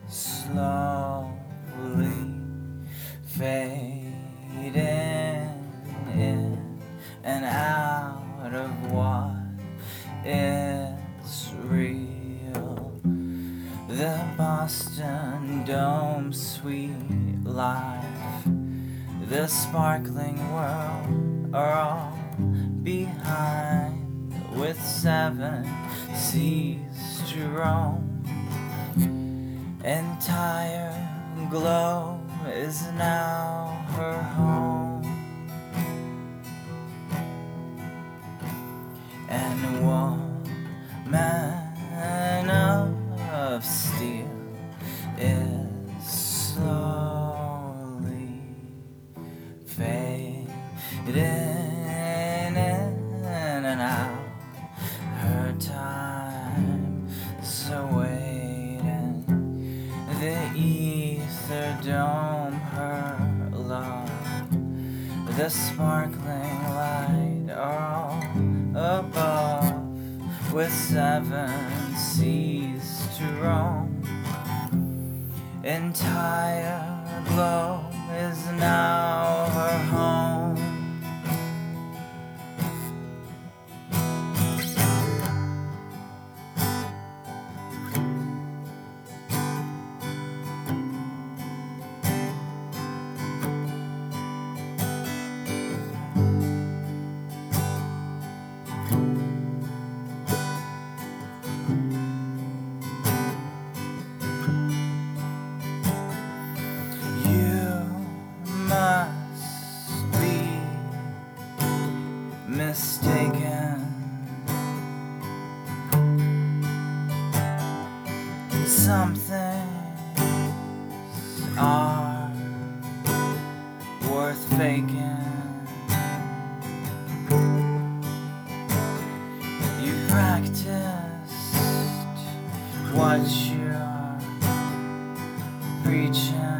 slowly fading in and out of what is real. The Boston Dome, sweet life, the sparkling world are all behind, with 7 seas to roam. Entire globe is now her home, and woman of steel is slowly fading in and out. Her time so waiting, the ether dome her love, the sparkling light are all above, with 7 seas to roam. Entire globe is now her home. Must be mistaken. Some things are worth faking. You practiced what you're preaching.